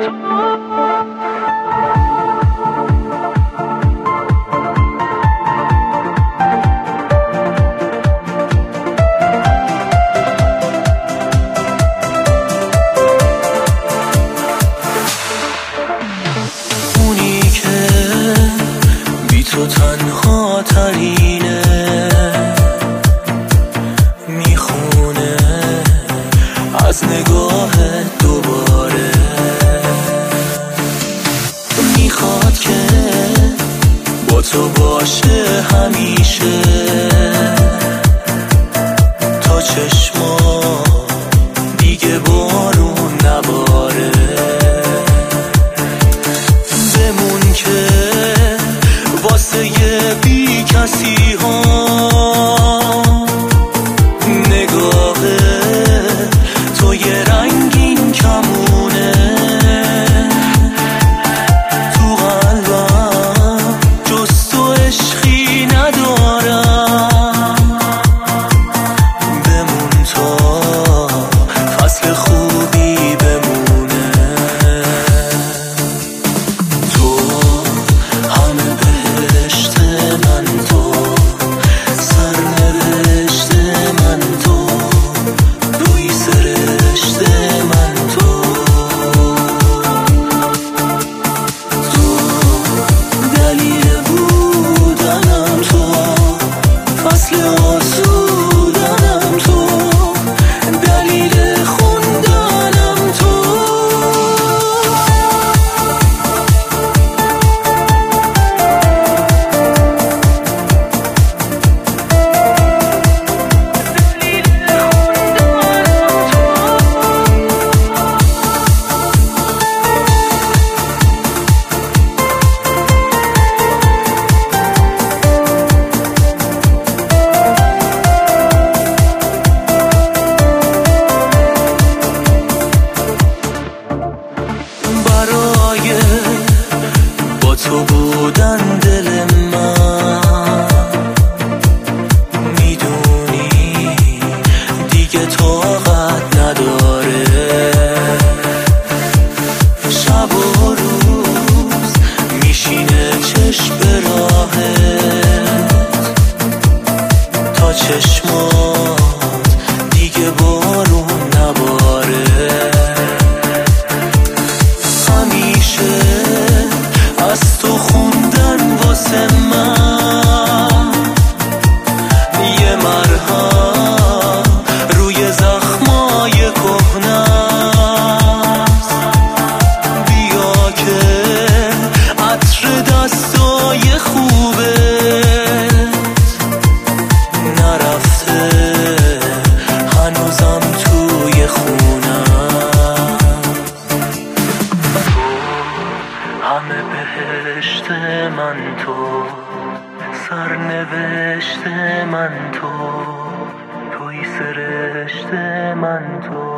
تو تنها ترینه میخونه از نگاه دوباره، میخواد که با تو باشه همیشه تا چشما دیگه بارون نباره. بمون که واسه یه بی کسی ها نگاه تو یه رنگین کمونه، تو قلبم جز تو عشقی ندارم. بمون تا فصل خوبی بمونه، تو همه بهشت من، تو سرنوشت من، تو روی سرشت من، تو دلیل بودنم، تو فصل آسودنم، تو دلیل خوندنم، تو برای با تو بودن دل من میدونی دیگه طاقت نداره. شب و روز میشینه چشم به راهت تا چشمات دیگه بارون نباره. همیشه از تو خوندن واسه من یه مرهم روی زخمای کهنه‌ست. بیا که عطر دستای خوبت نرفته هنوزم توی خونم. همه بهشت من، تو سرنوشت من، تو توی سرشت من، تو